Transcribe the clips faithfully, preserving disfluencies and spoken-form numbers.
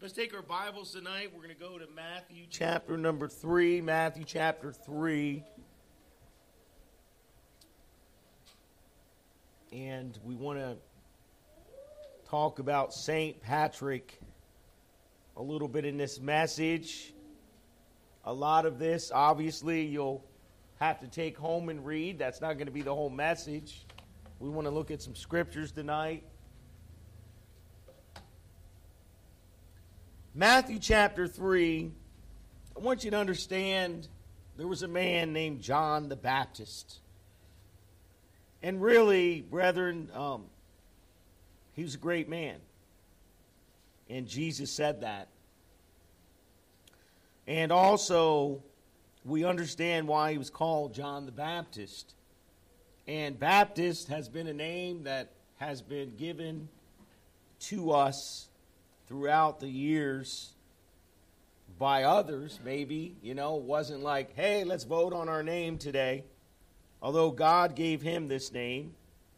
Let's take our Bibles tonight. We're going to go to Matthew chapter number three. Matthew chapter three. And we want to talk about Saint Patrick a little bit in this message. A lot of this, obviously, you'll have to take home and read. That's not going to be the whole message. We want to look at some scriptures tonight. Matthew chapter three, I want you to understand there was a man named John the Baptist. And really, brethren, um, he was a great man. And Jesus said that. And also, we understand why he was called John the Baptist. And Baptist has been a name that has been given to us throughout the years by others, maybe. You know, it wasn't like, hey, let's vote on our name today. Although God gave him this name.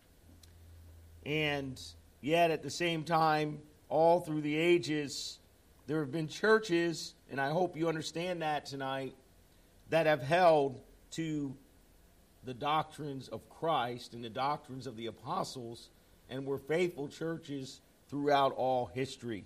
And yet at the same time, all through the ages, there have been churches, and I hope you understand that tonight, that have held to the doctrines of Christ and the doctrines of the apostles, and were faithful churches throughout all history.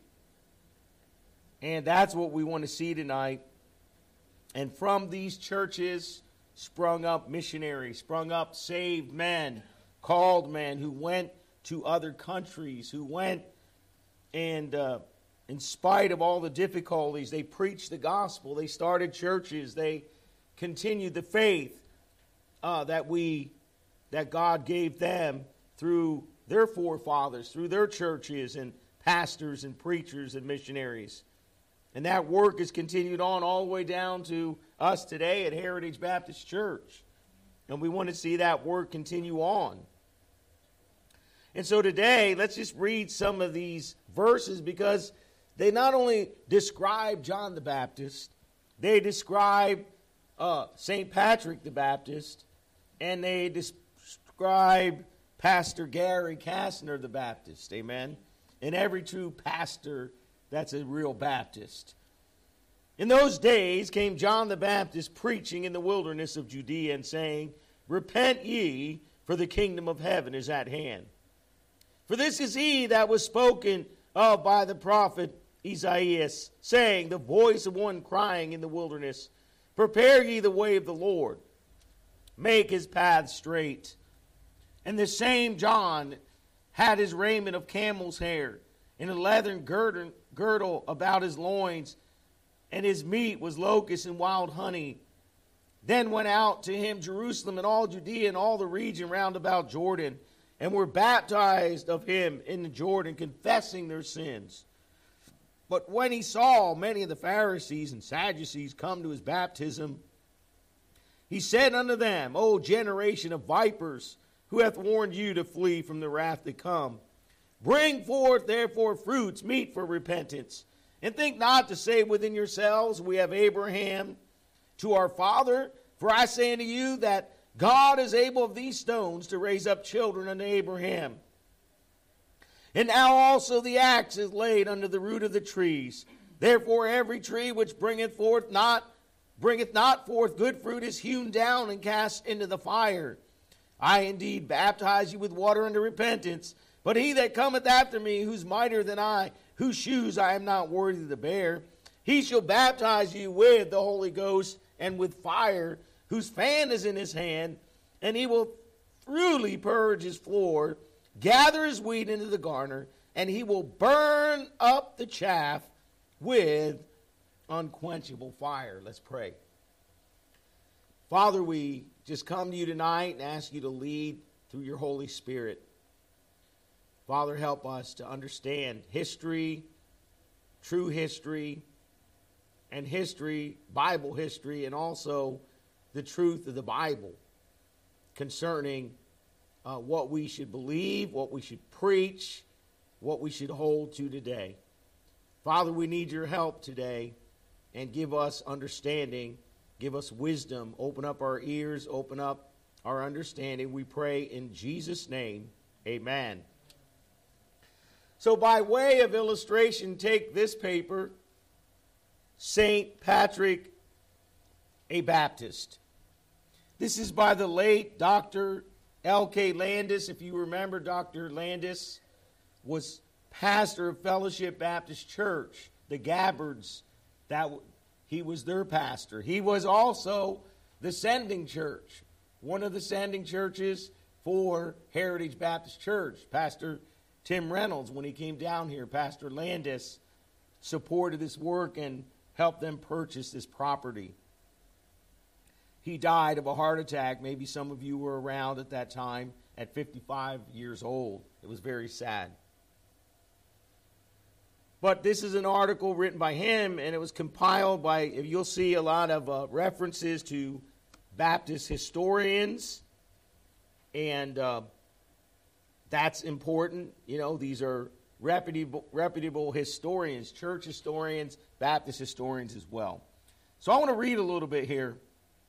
And that's what we want to see tonight. And from these churches sprung up missionaries, sprung up saved men, called men who went to other countries, who went and uh, in spite of all the difficulties, they preached the gospel. They started churches. They continued the faith uh, that we, that God gave them through their forefathers, through their churches and pastors and preachers and missionaries. And that work has continued on all the way down to us today at Heritage Baptist Church. And we want to see that work continue on. And so today, let's just read some of these verses because they not only describe John the Baptist, they describe uh, Saint Patrick the Baptist, and they describe Pastor Gary Kastner the Baptist. Amen? And every true pastor that's a real Baptist. In those days came John the Baptist preaching in the wilderness of Judea and saying, Repent ye, for the kingdom of heaven is at hand. For this is he that was spoken of by the prophet Isaiah, saying, The voice of one crying in the wilderness, Prepare ye the way of the Lord, make his path straight. And the same John had his raiment of camel's hair, and a leathern girdle, girdle about his loins, and his meat was locusts and wild honey. Then went out to him Jerusalem and all Judea and all the region round about Jordan, and were baptized of him in the Jordan, confessing their sins. But when he saw many of the Pharisees and Sadducees come to his baptism, he said unto them, O generation of vipers, who hath warned you to flee from the wrath to come? Bring forth therefore fruits meet for repentance, and think not to say within yourselves, We have Abraham to our father. For I say unto you that God is able of these stones to raise up children unto Abraham. And now also the axe is laid under the root of the trees. Therefore every tree which bringeth forth not bringeth not forth good fruit is hewn down and cast into the fire. I indeed baptize you with water unto repentance. But he that cometh after me, who's mightier than I, whose shoes I am not worthy to bear, he shall baptize you with the Holy Ghost and with fire, whose fan is in his hand, and he will thoroughly purge his floor, gather his wheat into the garner, and he will burn up the chaff with unquenchable fire. Let's pray. Father, we just come to you tonight and ask you to lead through your Holy Spirit. Father, help us to understand history, true history, and history, Bible history, and also the truth of the Bible concerning uh, what we should believe, what we should preach, what we should hold to today. Father, we need your help today, and give us understanding, give us wisdom, open up our ears, open up our understanding. We pray in Jesus' name, amen. So by way of illustration, take this paper, Saint Patrick, a Baptist. This is by the late Doctor L K Landis. If you remember, Doctor Landis was pastor of Fellowship Baptist Church, the Gabbards. That he was their pastor. He was also the sending church, one of the sending churches for Heritage Baptist Church. Pastor Tim Reynolds, when he came down here, Pastor Landis supported this work and helped them purchase this property. He died of a heart attack. Maybe some of you were around at that time, at fifty-five years old. It was very sad. But this is an article written by him, and it was compiled by, you'll see a lot of uh, references to Baptist historians, and uh, that's important. You know, these are reputable, reputable historians, church historians, Baptist historians as well. So I want to read a little bit here,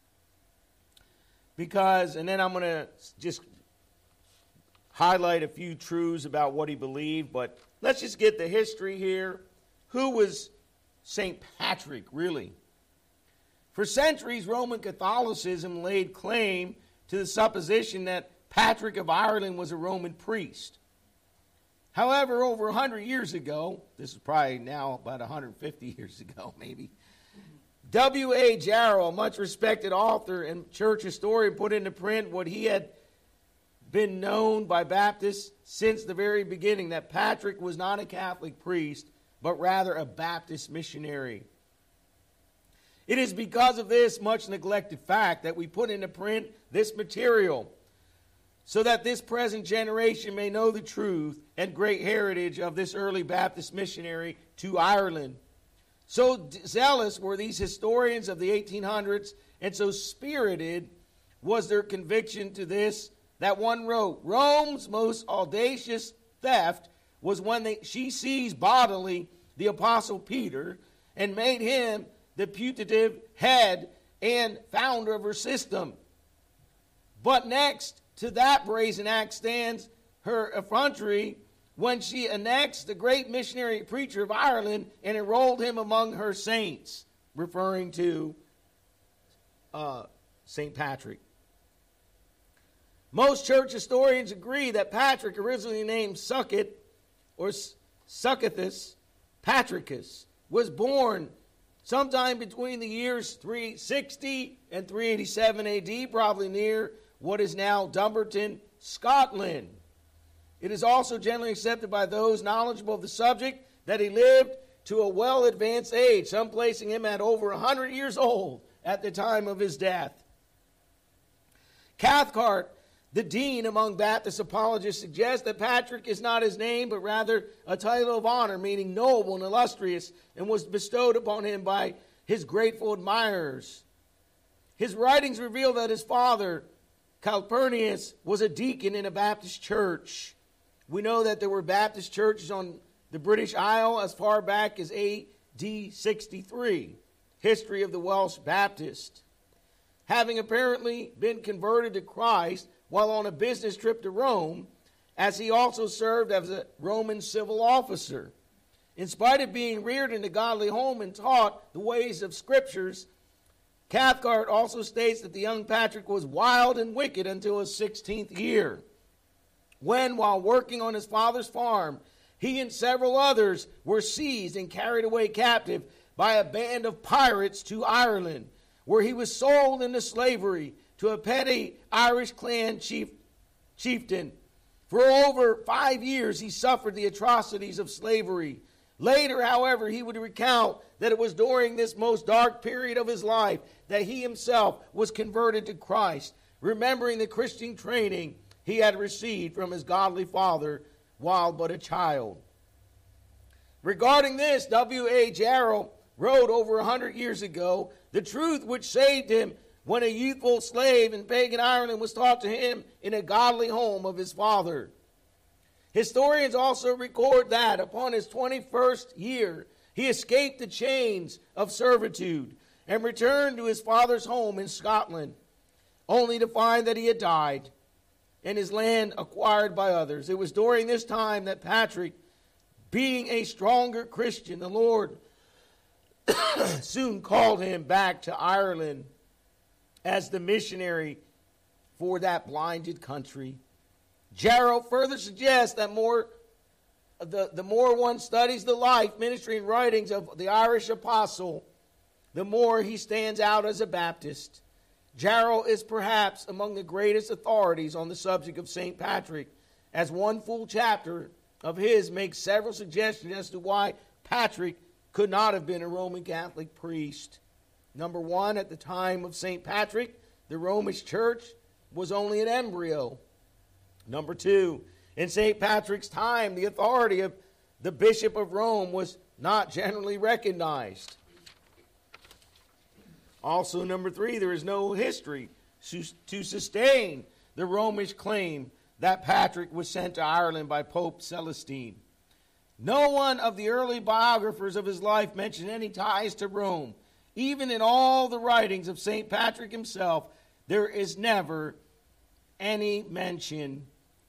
because, and then I'm going to just highlight a few truths about what he believed, but let's just get the history here. Who was Saint Patrick, really? For centuries, Roman Catholicism laid claim to the supposition that Patrick of Ireland was a Roman priest. However, over one hundred years ago, this is probably now about one hundred fifty years ago maybe, W A Jarrow, a much respected author and church historian, put into print what he had been known by Baptists since the very beginning, that Patrick was not a Catholic priest, but rather a Baptist missionary. It is because of this much neglected fact that we put into print this material, so that this present generation may know the truth and great heritage of this early Baptist missionary to Ireland. So zealous were these historians of the eighteen hundreds, and so spirited was their conviction to this, that one wrote, Rome's most audacious theft was when they, she seized bodily the Apostle Peter and made him the putative head and founder of her system. But next to that brazen act stands her effrontery when she annexed the great missionary preacher of Ireland and enrolled him among her saints, referring to uh, Saint Patrick. Most church historians agree that Patrick, originally named Succot or Succathus Patricus, was born sometime between the years three sixty and three eighty-seven A D, probably near what is now Dumbarton, Scotland. It is also generally accepted by those knowledgeable of the subject that he lived to a well-advanced age, some placing him at over one hundred years old at the time of his death. Cathcart, the dean among Baptist apologists, suggests that Patrick is not his name, but rather a title of honor, meaning noble and illustrious, and was bestowed upon him by his grateful admirers. His writings reveal that his father, Calpurnius, was a deacon in a Baptist church. We know that there were Baptist churches on the British Isle as far back as A D sixty-three. History of the Welsh Baptist. Having apparently been converted to Christ while on a business trip to Rome, as he also served as a Roman civil officer. In spite of being reared in a godly home and taught the ways of Scriptures, Cathcart also states that the young Patrick was wild and wicked until his sixteenth year, when, while working on his father's farm, he and several others were seized and carried away captive by a band of pirates to Ireland, where he was sold into slavery to a petty Irish clan chief, chieftain. For over five years he suffered the atrocities of slavery. Later, however, he would recount that it was during this most dark period of his life that he himself was converted to Christ, remembering the Christian training he had received from his godly father while but a child. Regarding this, W A Jarrow wrote over a hundred years ago, the truth which saved him when a youthful slave in pagan Ireland was taught to him in a godly home of his father. Historians also record that upon his twenty-first year, he escaped the chains of servitude and returned to his father's home in Scotland, only to find that he had died and his land acquired by others. It was during this time that Patrick Being a stronger Christian, the Lord soon called him back to Ireland as the missionary for that blinded country. Jarrow further suggests that more the, the more one studies the life, ministry, and writings of the Irish apostle, the more he stands out as a Baptist. Jarrow is perhaps among the greatest authorities on the subject of Saint Patrick, as one full chapter of his makes several suggestions as to why Patrick could not have been a Roman Catholic priest. Number one, at the time of Saint Patrick, the Romish Church was only an embryo. Number two, in Saint Patrick's time, the authority of the Bishop of Rome was not generally recognized. Also, number three, there is no history to sustain the Romish claim that Patrick was sent to Ireland by Pope Celestine. No one of the early biographers of his life mentioned any ties to Rome. Even in all the writings of Saint Patrick himself, there is never any mention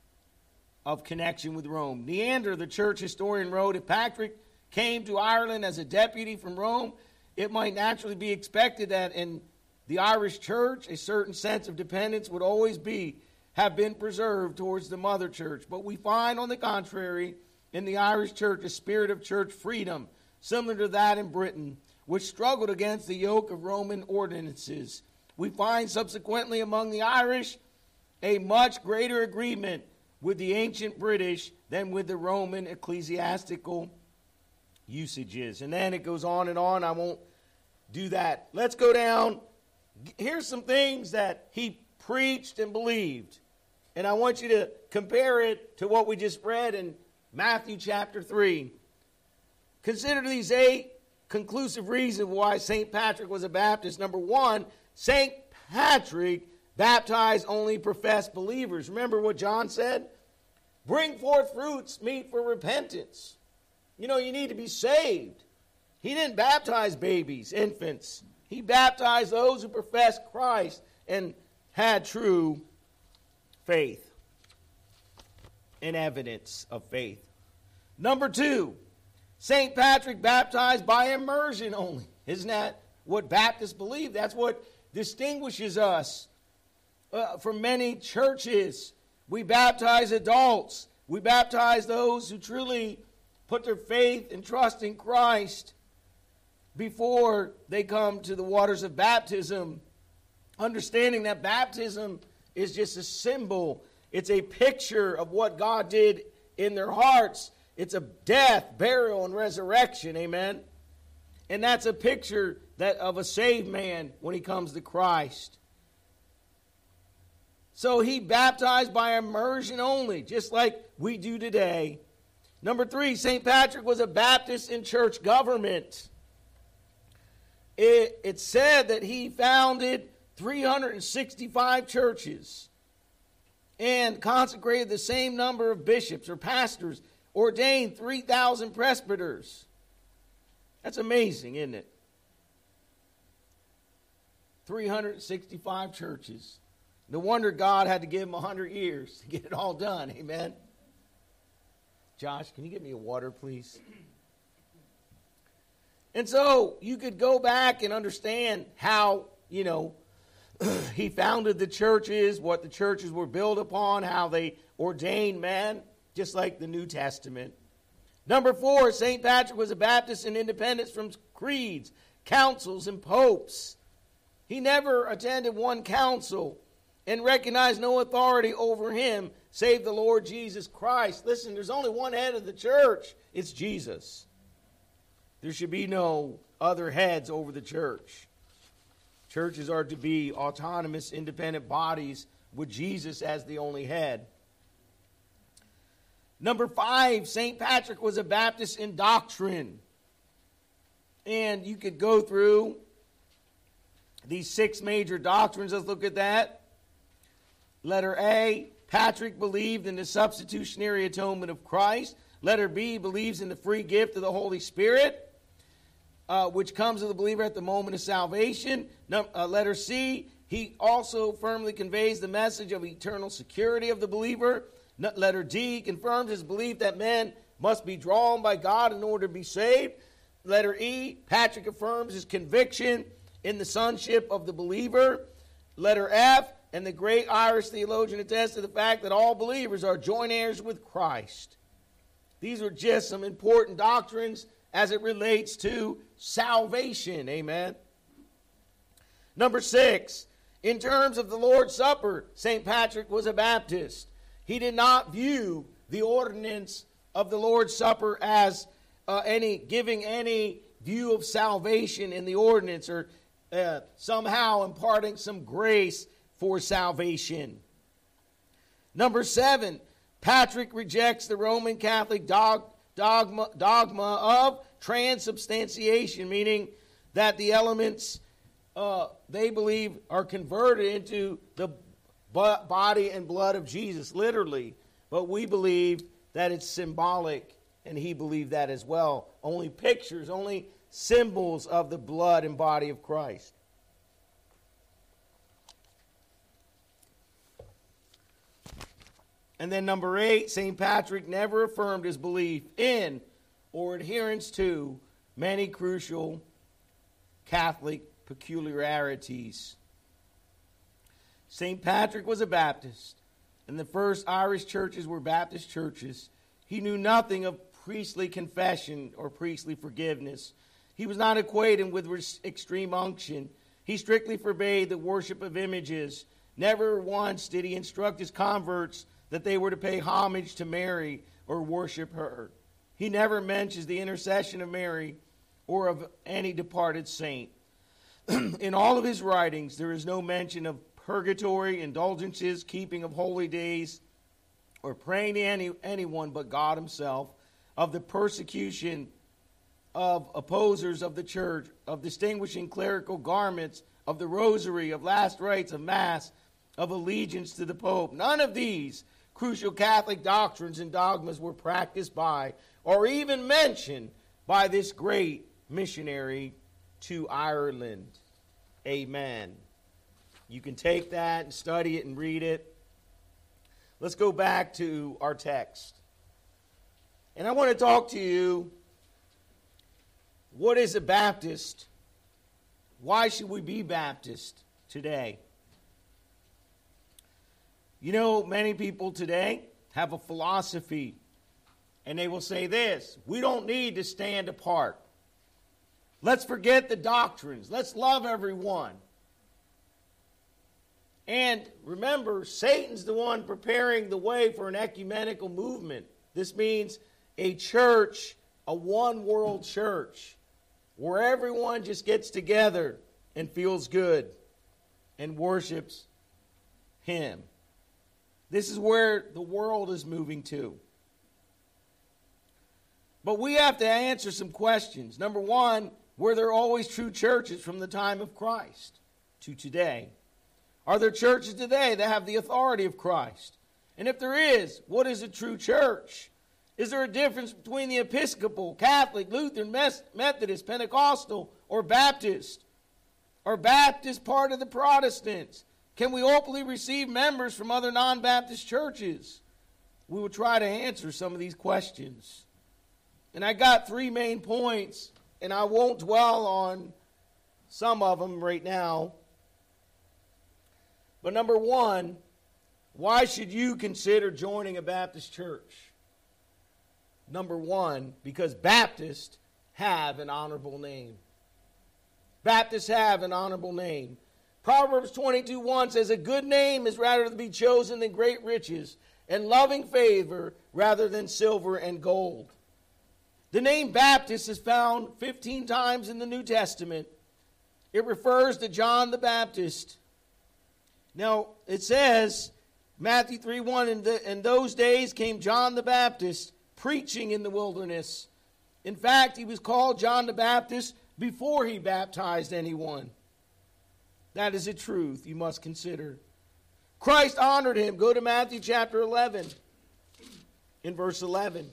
of connection with Rome. Neander, the church historian, wrote, if Patrick came to Ireland as a deputy from Rome, it might naturally be expected that in the Irish church, a certain sense of dependence would always be, have been preserved towards the mother church. But we find, on the contrary, in the Irish church, a spirit of church freedom, similar to that in Britain, which struggled against the yoke of Roman ordinances. We find subsequently among the Irish a much greater agreement with the ancient British than with the Roman ecclesiastical usages. And then it goes on and on. I won't do that. Let's go down. Here's some things that he preached and believed. And I want you to compare it to what we just read in Matthew chapter three. Consider these eight conclusive reasons why Saint Patrick was a Baptist. Number one, Saint Patrick baptized only professed believers. Remember what John said? Bring forth fruits meet for repentance. You know, you need to be saved. He didn't baptize babies, infants. He baptized those who professed Christ and had true faith and evidence of faith. Number two, Saint Patrick baptized by immersion only. Isn't that what Baptists believe? That's what distinguishes us uh, from many churches. We baptize adults. We baptize those who truly put their faith and trust in Christ before they come to the waters of baptism, understanding that baptism is just a symbol. It's a picture of what God did in their hearts. It's a death, burial, and resurrection, amen? And that's a picture that of a saved man when he comes to Christ. So he baptized by immersion only, just like we do today. Number three, Saint Patrick was a Baptist in church government. It, it said that he founded three hundred sixty-five churches and consecrated the same number of bishops or pastors, ordained three thousand presbyters. That's amazing, isn't it? three hundred sixty-five churches. No wonder God had to give him one hundred years to get it all done. Amen. Josh, can you get me a water, please? And so you could go back and understand how, you know, he founded the churches, what the churches were built upon, how they ordained men, just like the New Testament. Number four, Saint Patrick was a Baptist in independence from creeds, councils, and popes. He never attended one council and recognized no authority over him save the Lord Jesus Christ. Listen, there's only one head of the church. It's Jesus. There should be no other heads over the church. Churches are to be autonomous, independent bodies with Jesus as the only head. Number five, Saint Patrick was a Baptist in doctrine. And you could go through these six major doctrines. Let's look at that. Letter A, Patrick believed in the substitutionary atonement of Christ. Letter B, believes in the free gift of the Holy Spirit, uh, which comes to the believer at the moment of salvation. Num- uh, letter C, he also firmly conveys the message of eternal security of the believer. N- letter D, confirms his belief that men must be drawn by God in order to be saved. Letter E, Patrick affirms his conviction in the sonship of the believer. Letter F, and the great Irish theologian attests to the fact that all believers are joint heirs with Christ. These are just some important doctrines as it relates to salvation. Amen. Number six, in terms of the Lord's Supper, Saint Patrick was a Baptist. He did not view the ordinance of the Lord's Supper as uh, any giving any view of salvation in the ordinance, or uh, somehow imparting some grace for salvation. Number seven, Patrick rejects the Roman Catholic dog, dogma, dogma of transubstantiation, meaning that the elements uh, they believe are converted into the body and blood of Jesus, literally. But we believe that it's symbolic, and he believed that as well. Only pictures, only symbols of the blood and body of Christ. And then number eight, Saint Patrick never affirmed his belief in or adherence to many crucial Catholic peculiarities. Saint Patrick was a Baptist, and the first Irish churches were Baptist churches. He knew nothing of priestly confession or priestly forgiveness. He was not acquainted with extreme unction. He strictly forbade the worship of images. Never once did he instruct his converts that they were to pay homage to Mary or worship her. He never mentions the intercession of Mary or of any departed saint. In all of his writings, there is no mention of purgatory, indulgences, keeping of holy days, or praying to any, anyone but God himself, of the persecution of opposers of the church, of distinguishing clerical garments, of the rosary, of last rites of Mass, of allegiance to the Pope. None of these crucial Catholic doctrines and dogmas were practiced by or even mentioned by this great missionary to Ireland. Amen. You can take that and study it and read it. Let's go back to our text. And I want to talk to you, what is a Baptist? Why should we be Baptist today? You know, many people today have a philosophy, and they will say this: we don't need to stand apart. Let's forget the doctrines. Let's love everyone. And remember, Satan's the one preparing the way for an ecumenical movement. This means a church, a one-world church, where everyone just gets together and feels good and worships him. This is where the world is moving to. But we have to answer some questions. Number one, were there always true churches from the time of Christ to today? Are there churches today that have the authority of Christ? And if there is, what is a true church? Is there a difference between the Episcopal, Catholic, Lutheran, Methodist, Pentecostal, or Baptist? Are Baptists part of the Protestants? Can we openly receive members from other non-Baptist churches? We will try to answer some of these questions. And I got three main points, and I won't dwell on some of them right now. But number one, why should you consider joining a Baptist church? Number one, because Baptists have an honorable name. Baptists have an honorable name. Proverbs twenty-two one says, a good name is rather to be chosen than great riches, and loving favor rather than silver and gold. The name Baptist is found fifteen times in the New Testament. It refers to John the Baptist. Now, it says, Matthew three one, in, the, in those days came John the Baptist, preaching in the wilderness. In fact, he was called John the Baptist before he baptized anyone. That is a truth you must consider. Christ honored him. Go to Matthew chapter eleven, in verse eleven.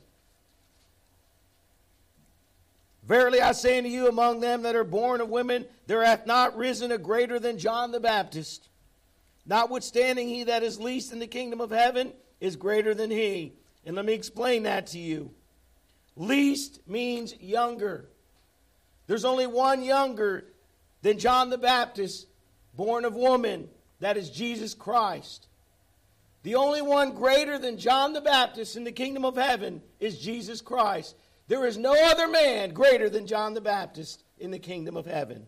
Verily I say unto you, among them that are born of women, there hath not risen a greater than John the Baptist. Notwithstanding, he that is least in the kingdom of heaven is greater than he. And let me explain that to you. Least means younger. There's only one younger than John the Baptist, born of woman. That is Jesus Christ. The only one greater than John the Baptist in the kingdom of heaven is Jesus Christ. There is no other man greater than John the Baptist in the kingdom of heaven.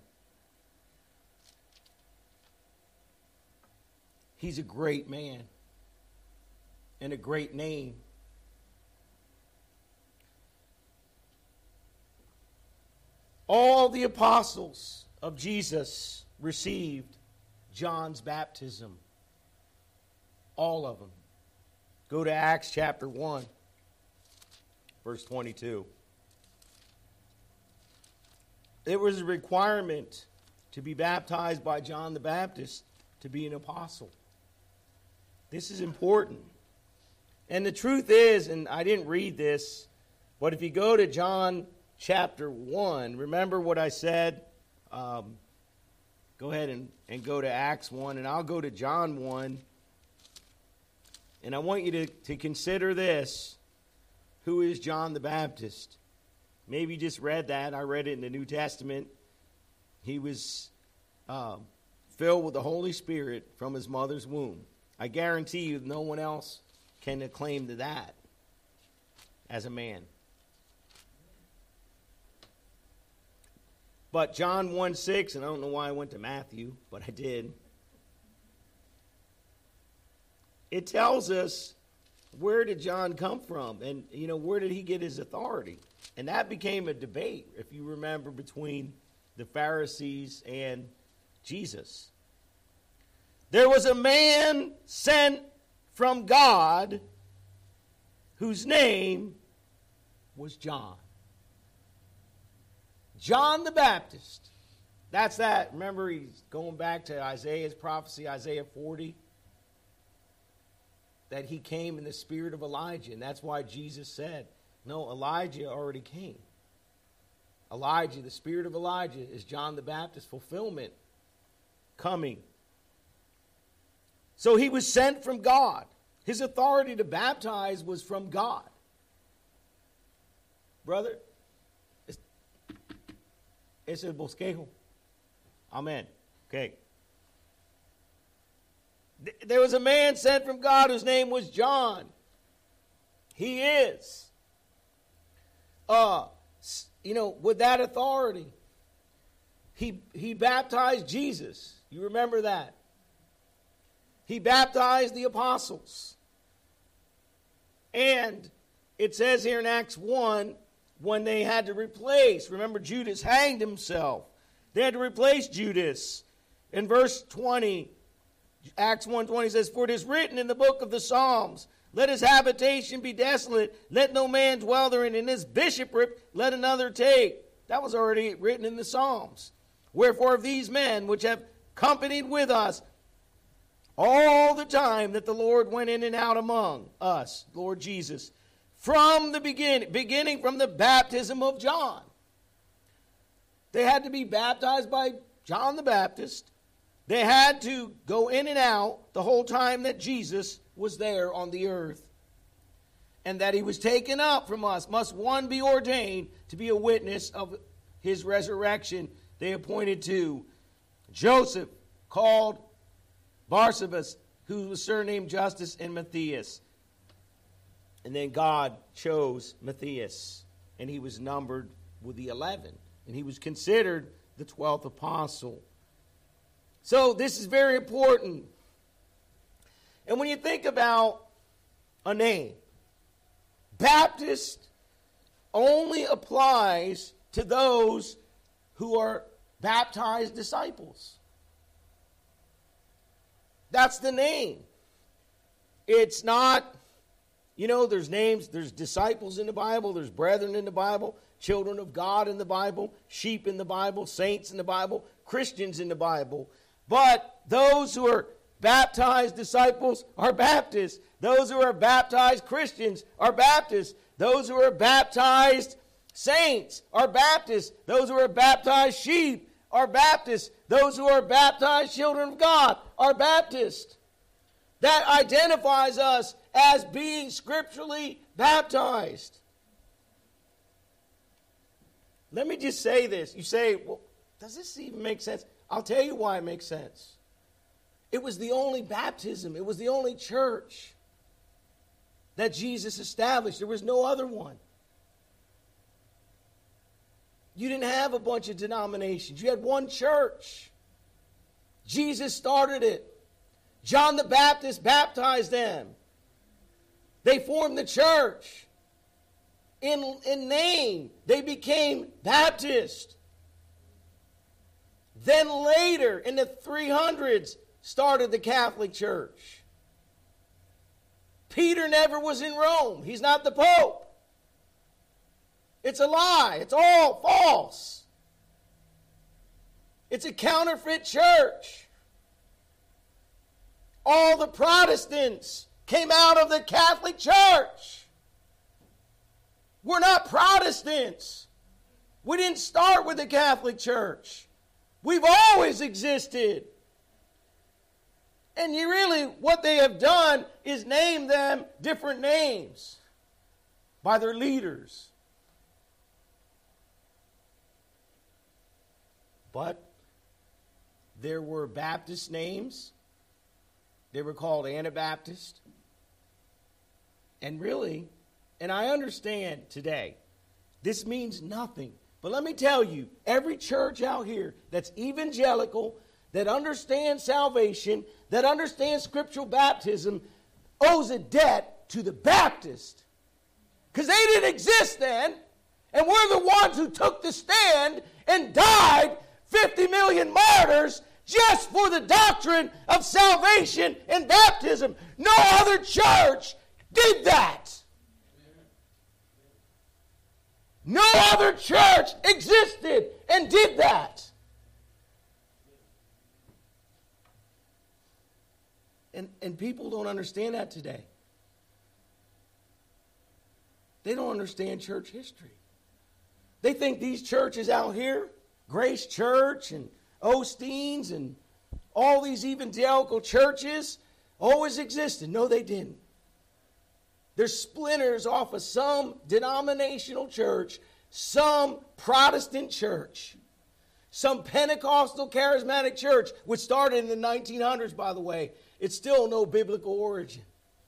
He's a great man and a great name. All the apostles of Jesus received John's baptism. All of them. Go to Acts chapter one, verse twenty-two. It was a requirement to be baptized by John the Baptist to be an apostle. This is important. And the truth is, and I didn't read this, but if you go to John chapter one, remember what I said? Um, go ahead and, and go to Acts one, and I'll go to John one. And I want you to, to consider this. Who is John the Baptist? Maybe you just read that. I read it in the New Testament. He was uh, filled with the Holy Spirit from his mother's womb. I guarantee you no one else can claim to that as a man. But John one six, and I don't know why I went to Matthew, but I did. It tells us, where did John come from? And, you know, where did he get his authority? And that became a debate, if you remember, between the Pharisees and Jesus. There was a man sent from God whose name was John. John the Baptist. That's that. Remember, he's going back to Isaiah's prophecy, Isaiah forty. That he came in the spirit of Elijah. And that's why Jesus said, no, Elijah already came. Elijah, the spirit of Elijah, is John the Baptist fulfillment coming. So he was sent from God. His authority to baptize was from God. Brother, es el bosquejo. Amen. Okay. There was a man sent from God whose name was John. He is, uh, you know, with that authority. He, he baptized Jesus. You remember that. He baptized the apostles. And it says here in Acts one, when they had to replace, remember Judas hanged himself. They had to replace Judas. In verse twenty, Acts one twenty says, for it is written in the book of the Psalms, let his habitation be desolate, let no man dwell therein, in his bishopric let another take. That was already written in the Psalms. Wherefore of these men which have companied with us all the time that the Lord went in and out among us, Lord Jesus, from the beginning, beginning from the baptism of John. They had to be baptized by John the Baptist. They had to go in and out the whole time that Jesus was there on the earth. And that he was taken up from us. Must one be ordained to be a witness of his resurrection. They appointed to Joseph, called Barsabas, who was surnamed Justus, and Matthias. And then God chose Matthias. And he was numbered with the eleven. And he was considered the twelfth apostle. So this is very important. And when you think about a name, Baptist only applies to those who are baptized disciples. That's the name. It's not, you know, there's names, there's disciples in the Bible, there's brethren in the Bible, children of God in the Bible, sheep in the Bible, saints in the Bible, Christians in the Bible. But those who are baptized disciples are Baptists. Those who are baptized Christians are Baptists. Those who are baptized saints are Baptists. Those who are baptized sheep are Baptists. Those who are baptized children of God are Baptists. That identifies us as being scripturally baptized. let me just say this. You say, well, does this even make sense? I'll tell you why it makes sense. It was the only baptism. It was the only church that Jesus established. There was no other one. You didn't have a bunch of denominations. You had one church. Jesus started it. John the Baptist baptized them. They formed the church. In, in name, they became Baptist. Then later, in the three hundreds, started the Catholic Church. Peter never was in Rome. He's not the Pope. It's a lie. It's all false. It's a counterfeit church. All the Protestants came out of the Catholic Church. We're not Protestants. We didn't start with the Catholic Church. We've always existed. And you really, what they have done is name them different names by their leaders. But there were Baptist names. They were called Anabaptist. And really, and I understand today, this means nothing. But let me tell you, every church out here that's evangelical, that understands salvation, that understands scriptural baptism, owes a debt to the Baptist. Because they didn't exist then. And we're the ones who took the stand and died fifty million martyrs just for the doctrine of salvation and baptism. No other church did that. No other church existed and did that. And, and people don't understand that today. They don't understand church history. They think these churches out here, Grace Church and Osteen's and all these evangelical churches, always existed. No, they didn't. They're splinters off of some denominational church, some Protestant church, some Pentecostal charismatic church, which started in the nineteen hundreds, by the way. It's still no biblical origin.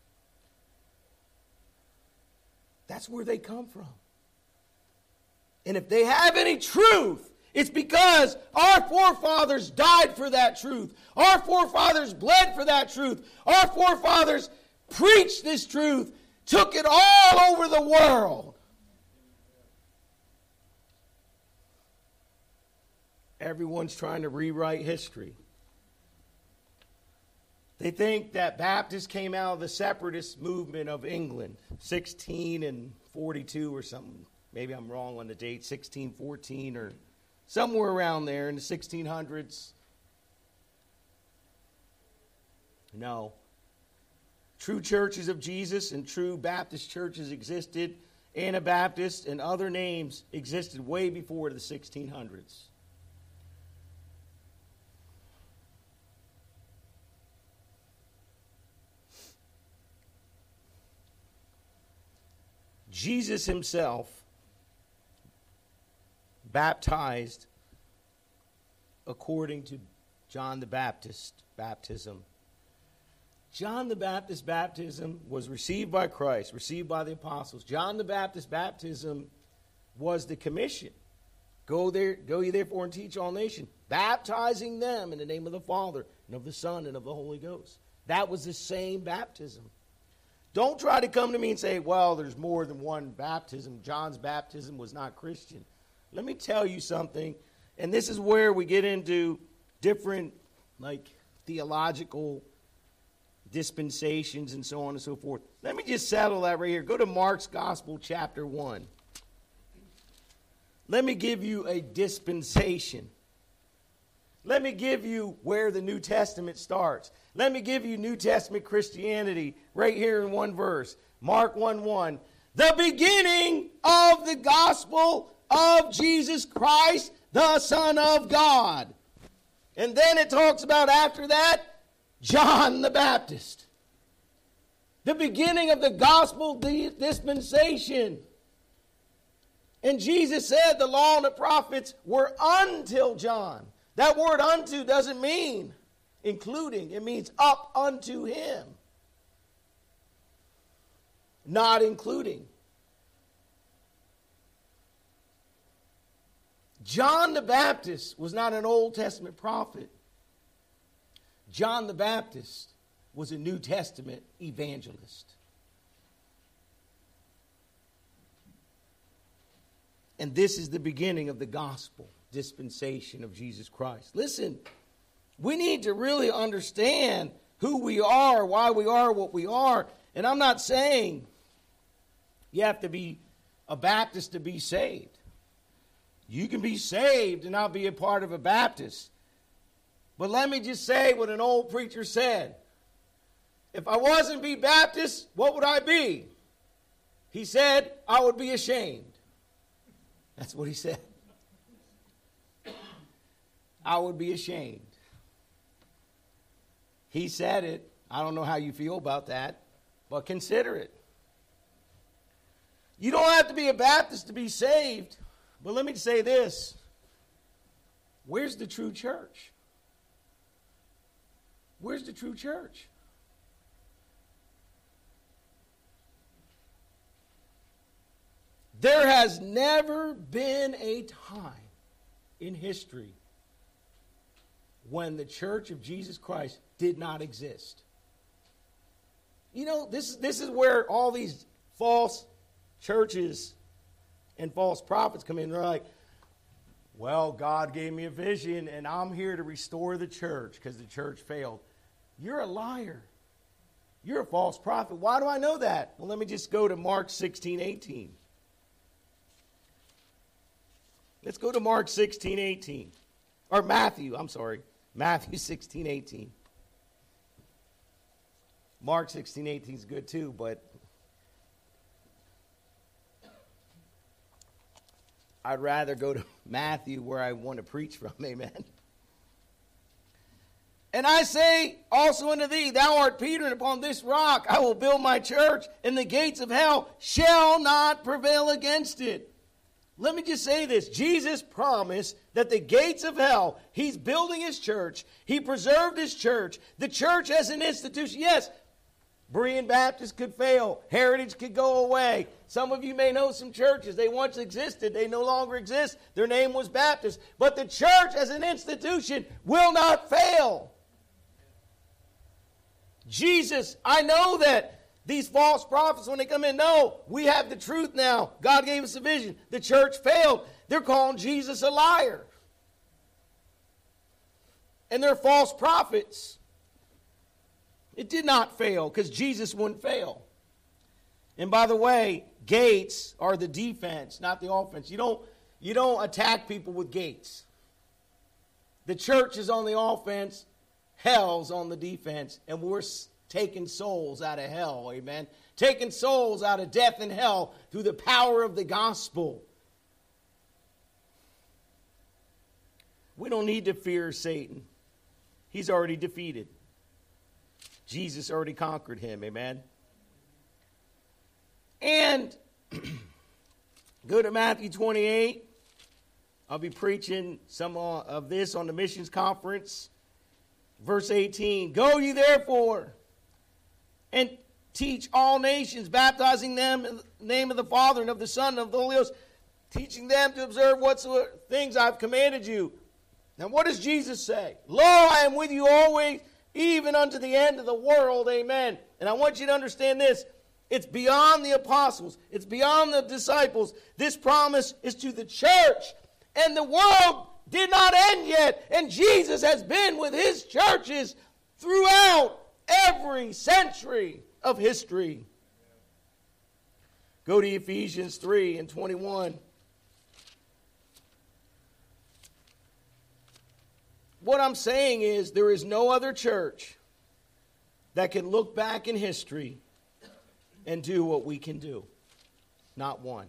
That's where they come from. And if they have any truth, it's because our forefathers died for that truth. Our forefathers bled for that truth. Our forefathers preached this truth, took it all over the world. Everyone's trying to rewrite history. They think that Baptists came out of the separatist movement of England, sixteen forty-two or something. Maybe I'm wrong on the date, sixteen fourteen or somewhere around there in the sixteen hundreds. No. True churches of Jesus and true Baptist churches existed. Anabaptists and other names existed way before the sixteen hundreds. Jesus himself baptized according to John the Baptist baptism. John the Baptist baptism was received by Christ, received by the apostles. John the Baptist baptism was the commission. Go there, go ye therefore and teach all nations, baptizing them in the name of the Father and of the Son and of the Holy Ghost. That was the same baptism. Don't try to come to me and say, well, there's more than one baptism. John's baptism was not Christian. Let me tell you something, and this is where we get into different, like, theological dispensations and so on and so forth. Let me just settle that right here. Go to Mark's Gospel, chapter one. Let me give you a dispensation. Let me give you where the New Testament starts. Let me give you New Testament Christianity right here in one verse. Mark one one. The beginning of the gospel of Jesus Christ, the Son of God. And then it talks about after that, John the Baptist. The beginning of the gospel dispensation. And Jesus said the law and the prophets were until John. That word unto doesn't mean including. It means up unto him. Not including. John the Baptist was not an Old Testament prophet. John the Baptist was a New Testament evangelist. And this is the beginning of the gospel dispensation of Jesus Christ. Listen, we need to really understand who we are, why we are what we are. And I'm not saying you have to be a Baptist to be saved. You can be saved and not be a part of a Baptist. But let me just say what an old preacher said. If I wasn't be Baptist, what would I be? He said, I would be ashamed. That's what he said. I would be ashamed. He said it. I don't know how you feel about that, but consider it. You don't have to be a Baptist to be saved. But let me say this. Where's the true church? Where's the true church? There has never been a time in history when the church of Jesus Christ did not exist. You know, this, this is where all these false churches and false prophets come in. They're like, well, God gave me a vision, and I'm here to restore the church because the church failed. You're a liar. You're a false prophet. Why do I know that? Well, let me just go to Mark sixteen eighteen. Let's go to Mark sixteen eighteen. Or Matthew, I'm sorry. Matthew sixteen eighteen. Mark sixteen eighteen is good too, but I'd rather go to Matthew where I want to preach from. Amen. And I say also unto thee, thou art Peter, and upon this rock I will build my church, and the gates of hell shall not prevail against it. Let me just say this. Jesus promised that the gates of hell, he's building his church. He preserved his church. The church as an institution, yes, Berean Baptist could fail. Heritage could go away. Some of you may know some churches. They once existed. They no longer exist. Their name was Baptist. But the church as an institution will not fail. Jesus, I know that these false prophets, when they come in, no, we have the truth now. God gave us a vision. The church failed. They're calling Jesus a liar. And they're false prophets. It did not fail because Jesus wouldn't fail. And by the way, gates are the defense, not the offense. You don't, you don't attack people with gates. The church is on the offense. Hell's on the defense. And we're taking souls out of hell. Amen. Taking souls out of death and hell through the power of the gospel. We don't need to fear Satan. He's already defeated. Jesus already conquered him, amen? And go to Matthew twenty-eight. I'll be preaching some of this on the missions conference. Verse eighteen, go ye therefore and teach all nations, baptizing them in the name of the Father and of the Son and of the Holy Ghost, teaching them to observe whatsoever things I've commanded you. Now what does Jesus say? Lo, I am with you always, even unto the end of the world, amen. And I want you to understand this. It's beyond the apostles. It's beyond the disciples. This promise is to the church. And the world did not end yet. And Jesus has been with his churches throughout every century of history. Go to Ephesians three and twenty-one. What I'm saying is there is no other church that can look back in history and do what we can do. Not one.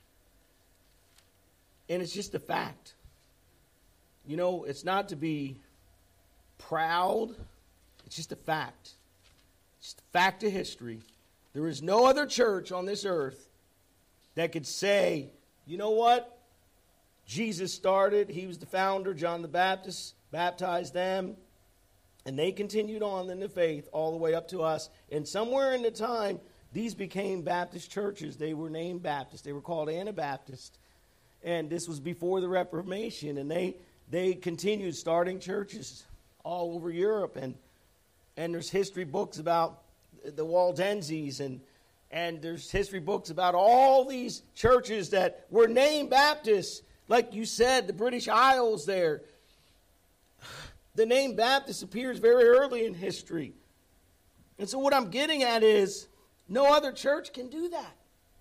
And it's just a fact. You know, it's not to be proud. It's just a fact. It's just a fact of history. There is no other church on this earth that could say, You know what? Jesus started. He was the founder. John the Baptist baptized them. And they continued on in the faith all the way up to us. And somewhere in the time, these became Baptist churches. They were named Baptist. They were called Anabaptist. And this was before the Reformation. And they they continued starting churches all over Europe. And and there's history books about the Waldenses. And, and there's history books about all these churches that were named Baptists. Like you said, the British Isles there. The name Baptist appears very early in history. And so what I'm getting at is, no other church can do that.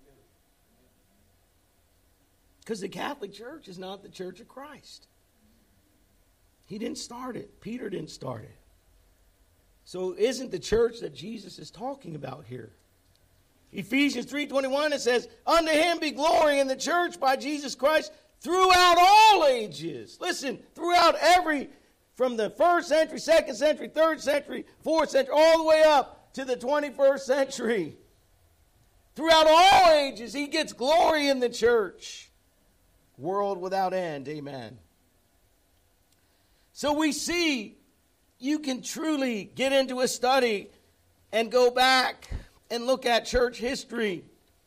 Because the Catholic Church is not the Church of Christ. He didn't start it. Peter didn't start it. So isn't the church that Jesus is talking about here? Ephesians three twenty-one, it says, unto him be glory in the church by Jesus Christ throughout all ages. Listen, throughout every, from the first century, second century, third century, fourth century, all the way up to the twenty-first century. Throughout all ages, he gets glory in the church. World without end. Amen. So we see you can truly get into a study and go back and look at church history.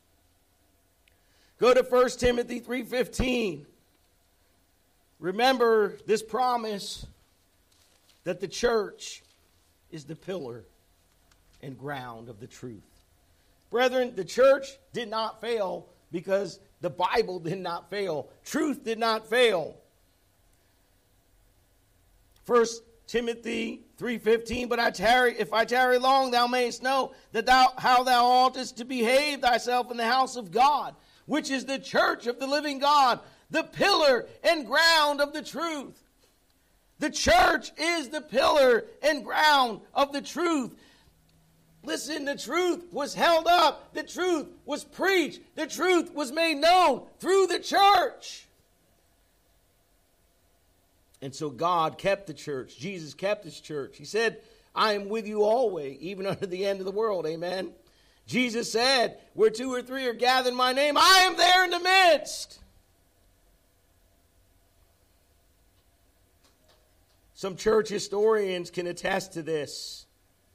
Go to First Timothy three fifteen. Remember this promise that the church is the pillar and ground of the truth. Brethren, the church did not fail because the Bible did not fail. Truth did not fail. First Timothy three fifteen, but I tarry, if I tarry long, thou mayest know that thou how thou oughtest to behave thyself in the house of God, which is the church of the living God, the pillar and ground of the truth. The church is the pillar and ground of the truth. Listen, the truth was held up. The truth was preached. The truth was made known through the church. And so God kept the church. Jesus kept his church. He said, I am with you always, even unto the end of the world. Amen. Jesus said, where two or three are gathered in my name, I am there in the midst. Some church historians can attest to this.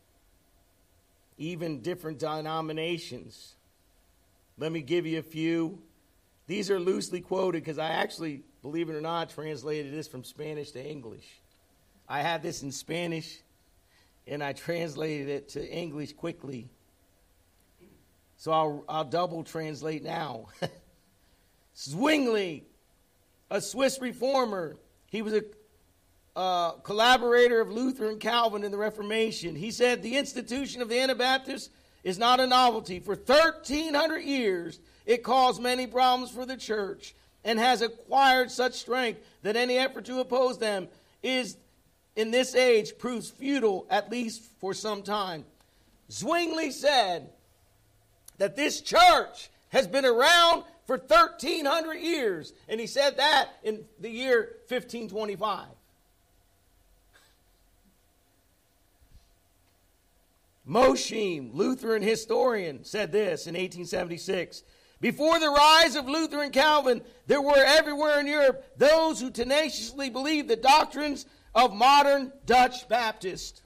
Even different denominations. Let me give you a few. These are loosely quoted because I actually, believe it or not, translated this from Spanish to English. I had this in Spanish, and I translated it to English quickly. So I'll, I'll double translate now. Zwingli, a Swiss reformer. He was a uh, collaborator of Luther and Calvin in the Reformation. He said, the institution of the Anabaptists is not a novelty. For thirteen hundred years, it caused many problems for the church and has acquired such strength that any effort to oppose them is, in this age, proves futile, at least for some time. Zwingli said that this church has been around for thirteen hundred years. And he said that in the year fifteen twenty-five. Mosheim, Lutheran historian, said this in eighteen seventy-six. Before the rise of Luther and Calvin, there were everywhere in Europe those who tenaciously believed the doctrines of modern Dutch Baptists.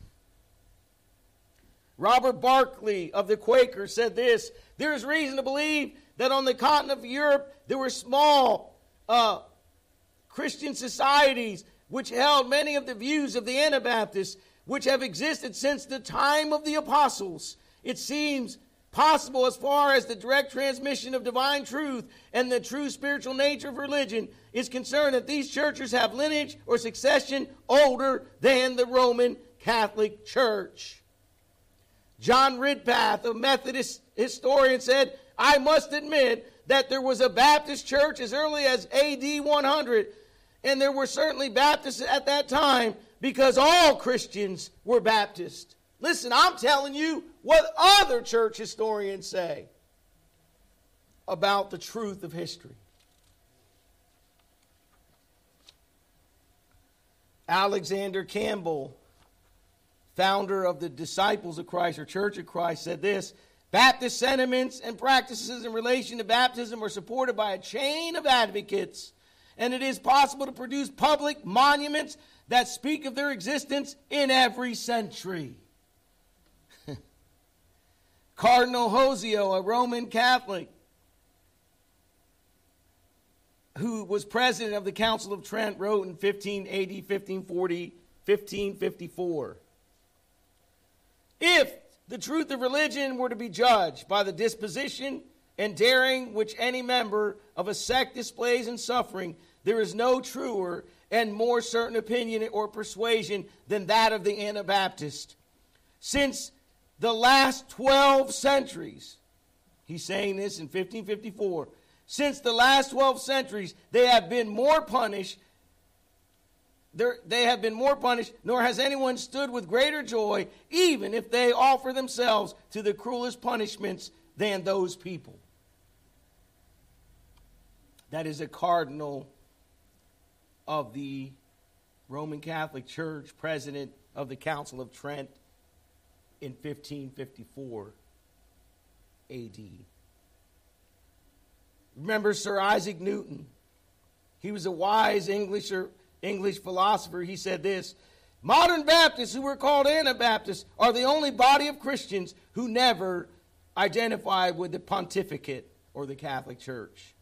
Robert Barclay of the Quakers said this, there is reason to believe that on the continent of Europe there were small uh, Christian societies which held many of the views of the Anabaptists, which have existed since the time of the apostles. It seems possible as far as the direct transmission of divine truth and the true spiritual nature of religion is concerned that these churches have lineage or succession older than the Roman Catholic Church. John Ridpath, a Methodist historian, said, I must admit that there was a Baptist church as early as A D one hundred, and there were certainly Baptists at that time because all Christians were Baptist. Listen, I'm telling you what other church historians say about the truth of history. Alexander Campbell, founder of the Disciples of Christ or Church of Christ, said this, Baptist sentiments and practices in relation to baptism are supported by a chain of advocates, and it is possible to produce public monuments that speak of their existence in every century. Cardinal Hozio, a Roman Catholic, who was president of the Council of Trent, wrote in fifteen eighty, fifteen forty, fifteen fifty-four. If the truth of religion were to be judged by the disposition and daring which any member of a sect displays in suffering, there is no truer and more certain opinion or persuasion than that of the Anabaptist. Since the last twelve centuries, he's saying this in fifteen fifty-four, since the last twelve centuries, they have been more punished, they have been more punished, nor has anyone stood with greater joy, even if they offer themselves to the cruelest punishments than those people. That is a cardinal of the Roman Catholic Church, president of the Council of Trent in fifteen fifty-four A D. Remember Sir Isaac Newton? He was a wise English, English philosopher. He said this: modern Baptists, who were called Anabaptists, are the only body of Christians who never identified with the pontificate or the Catholic Church.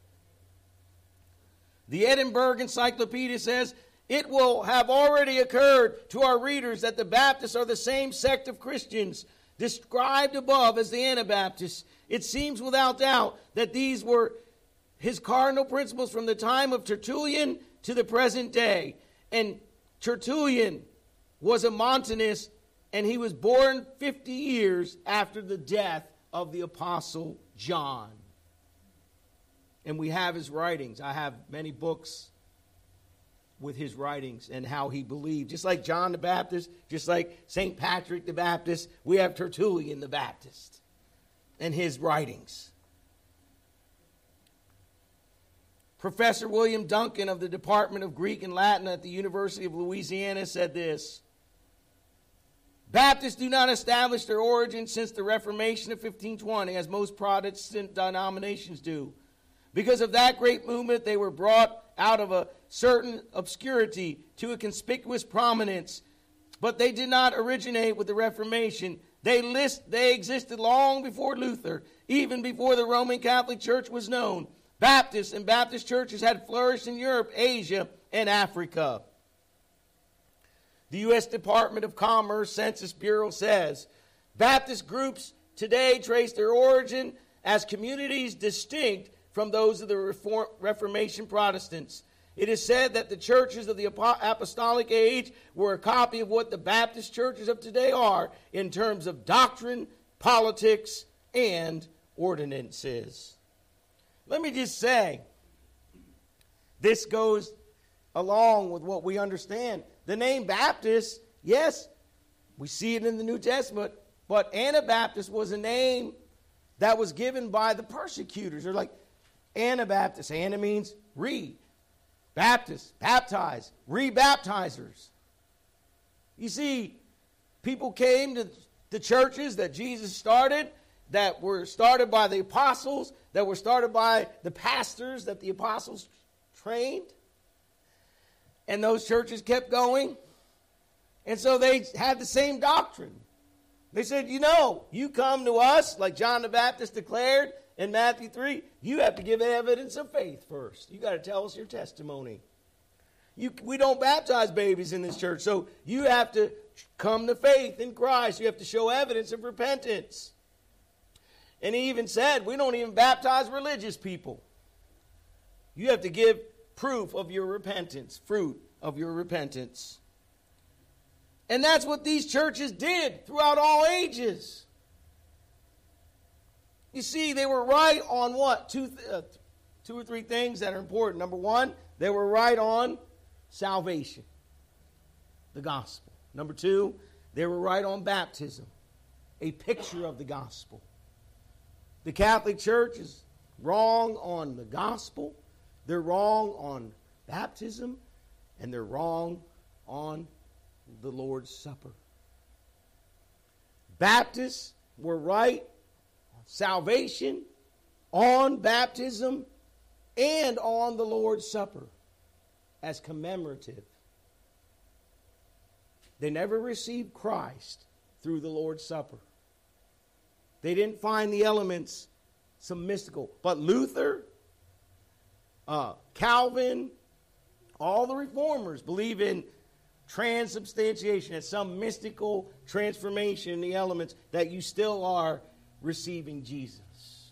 The Edinburgh Encyclopedia says, it will have already occurred to our readers that the Baptists are the same sect of Christians described above as the Anabaptists. It seems without doubt that these were his cardinal principles from the time of Tertullian to the present day. And Tertullian was a Montanist, and he was born fifty years after the death of the Apostle John. And we have his writings. I have many books with his writings and how he believed. Just like John the Baptist, just like Saint Patrick the Baptist, we have Tertullian the Baptist and his writings. Professor William Duncan of the Department of Greek and Latin at the University of Louisiana said this: Baptists do not establish their origin since the Reformation of fifteen twenty, as most Protestant denominations do. Because of that great movement, they were brought out of a certain obscurity to a conspicuous prominence. But they did not originate with the Reformation. They, list, they existed long before Luther, even before the Roman Catholic Church was known. Baptists and Baptist churches had flourished in Europe, Asia, and Africa. The U S Department of Commerce Census Bureau says, Baptist groups today trace their origin as communities distinct from those of the Reform, Reformation Protestants. It is said that the churches of the apostolic age were a copy of what the Baptist churches of today are in terms of doctrine, politics, and ordinances. Let me just say, this goes along with what we understand. The name Baptist, yes, we see it in the New Testament, but Anabaptist was a name that was given by the persecutors. They're like, Anabaptist. Ana means re. Baptist, baptize, re-baptizers. You see, people came to the churches that Jesus started, that were started by the apostles, that were started by the pastors that the apostles trained. And those churches kept going. And so they had the same doctrine. They said, you know, you come to us, like John the Baptist declared in Matthew three, you have to give evidence of faith first. You got to tell us your testimony. You, we don't baptize babies in this church, so you have to come to faith in Christ. You have to show evidence of repentance. And he even said, we don't even baptize religious people. You have to give proof of your repentance, fruit of your repentance. And that's what these churches did throughout all ages. You see, they were right on what? Two, uh, two or three things that are important. Number one, they were right on salvation, the gospel. Number two, they were right on baptism, a picture of the gospel. The Catholic Church is wrong on the gospel, they're wrong on baptism, and they're wrong on the Lord's Supper. Baptists were right on salvation, on baptism, and on the Lord's Supper as commemorative. They never received Christ through the Lord's Supper. They didn't find the elements some mystical. But Luther, uh, Calvin, all the reformers believe in transubstantiation as some mystical transformation in the elements that you still are receiving Jesus.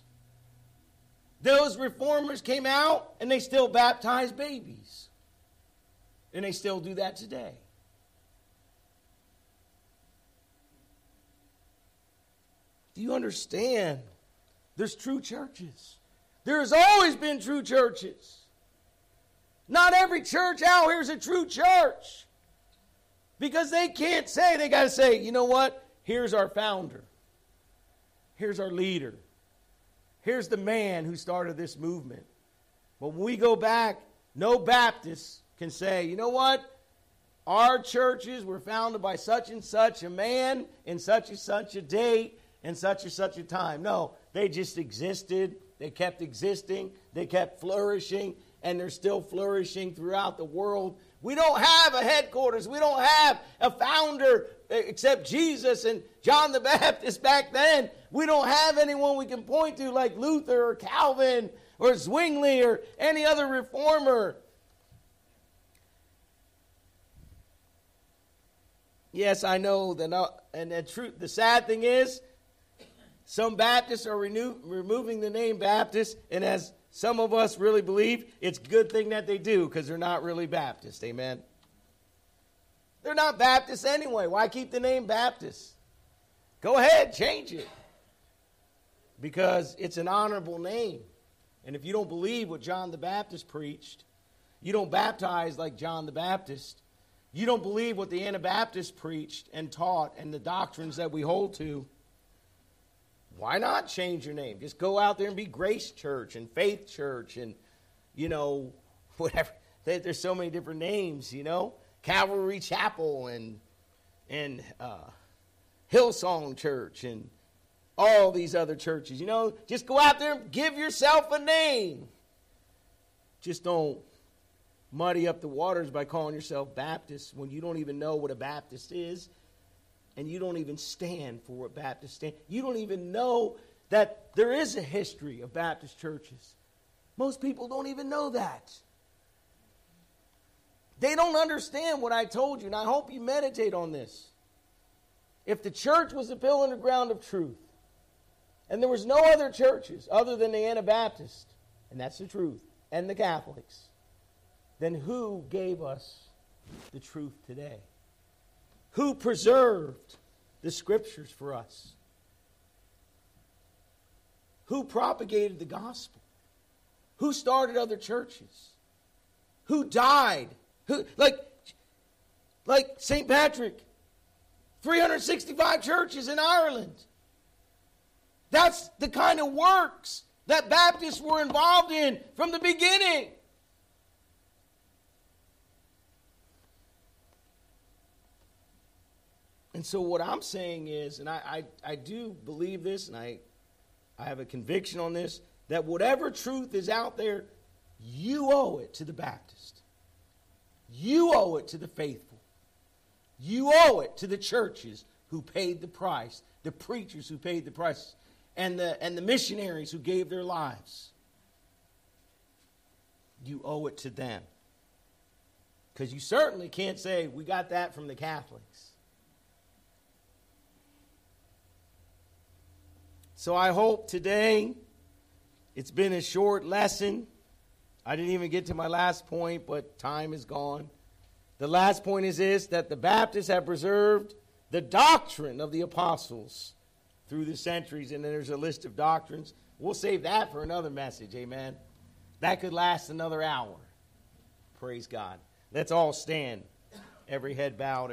Those reformers came out and they still baptize babies. And they still do that today. Do you understand? There's true churches. There's always been true churches. Not every church out here is a true church. Because they can't say, they got to say, you know what? Here's our founder. Here's our leader. Here's the man who started this movement. But when we go back, no Baptist can say, you know what? Our churches were founded by such and such a man in such and such a date and such and such a time. No, they just existed. They kept existing. They kept flourishing. And they're still flourishing throughout the world. We don't have a headquarters. We don't have a founder except Jesus and John the Baptist back then. We don't have anyone we can point to like Luther or Calvin or Zwingli or any other reformer. Yes, I know that, uh, and the truth. The sad thing is, some Baptists are renew, removing the name Baptist, and as some of us really believe, it's a good thing that they do because they're not really Baptist. Amen. They're not Baptists anyway. Why keep the name Baptist? Go ahead, change it. Because it's an honorable name. And if you don't believe what John the Baptist preached, you don't baptize like John the Baptist, you don't believe what the Anabaptists preached and taught and the doctrines that we hold to, why not change your name? Just go out there and be Grace Church and Faith Church and, you know, whatever. There's so many different names, you know. Calvary Chapel and and uh, Hillsong Church and all these other churches. You know, just go out there and give yourself a name. Just don't muddy up the waters by calling yourself Baptist when you don't even know what a Baptist is. And you don't even stand for what Baptists stand. You don't even know that there is a history of Baptist churches. Most people don't even know that. They don't understand what I told you, and I hope you meditate on this. If the church was a pillar in the ground of truth, and there was no other churches other than the Anabaptist, and that's the truth, and the Catholics, then who gave us the truth today? Who preserved the scriptures for us? Who propagated the gospel? Who started other churches? Who died? Who, like, like Saint Patrick, three hundred sixty-five churches in Ireland. That's the kind of works that Baptists were involved in from the beginning. And so what I'm saying is, and I, I, I do believe this, and I, I have a conviction on this, that whatever truth is out there, you owe it to the Baptist. You owe it to the faithful. You owe it to the churches who paid the price, the preachers who paid the price, and the, and the missionaries who gave their lives. You owe it to them. Because you certainly can't say, we got that from the Catholics. So I hope today, it's been a short lesson. I didn't even get to my last point, but time is gone. The last point is this, that the Baptists have preserved the doctrine of the apostles through the centuries, and then there's a list of doctrines. We'll save that for another message, amen? That could last another hour. Praise God. Let's all stand, every head bowed.